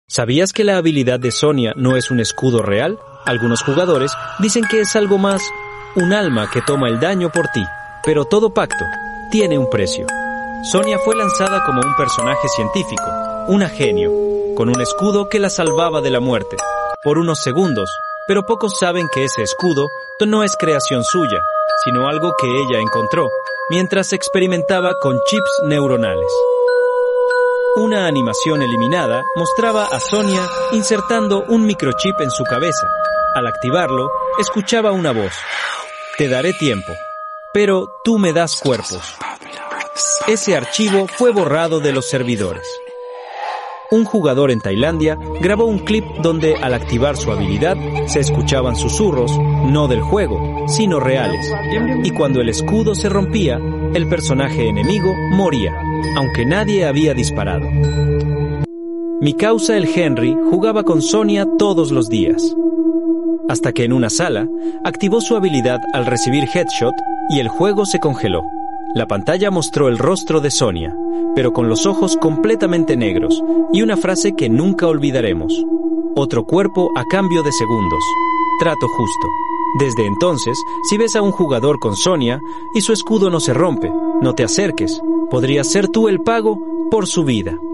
¿Sabías que la habilidad de Sonia no es un escudo real? Algunos jugadores dicen que es algo más, un alma que toma el daño por ti. Pero todo pacto tiene un precio. Sonia fue lanzada como un personaje científico, una genio, con un escudo que la salvaba de la muerte, por unos segundos, pero pocos saben que ese escudo no es creación suya, sino algo que ella encontró mientras experimentaba con chips neuronales. Una animación eliminada mostraba a Sonia insertando un microchip en su cabeza. Al activarlo, escuchaba una voz: «Te daré tiempo, pero tú me das cuerpos». Ese archivo fue borrado de los servidores. Un jugador en Tailandia grabó un clip donde, al activar su habilidad, se escuchaban susurros, no del juego, sino reales. Y cuando el escudo se rompía, el personaje enemigo moría, aunque nadie había disparado. Mi causa, el Henry, jugaba con Sonia todos los días. Hasta que en una sala, activó su habilidad al recibir headshot y el juego se congeló. La pantalla mostró el rostro de Sonia, pero con los ojos completamente negros, y una frase que nunca olvidaremos: otro cuerpo a cambio de segundos. Trato justo. Desde entonces, si ves a un jugador con Sonia y su escudo no se rompe, no te acerques. Podrías ser tú el pago por su vida.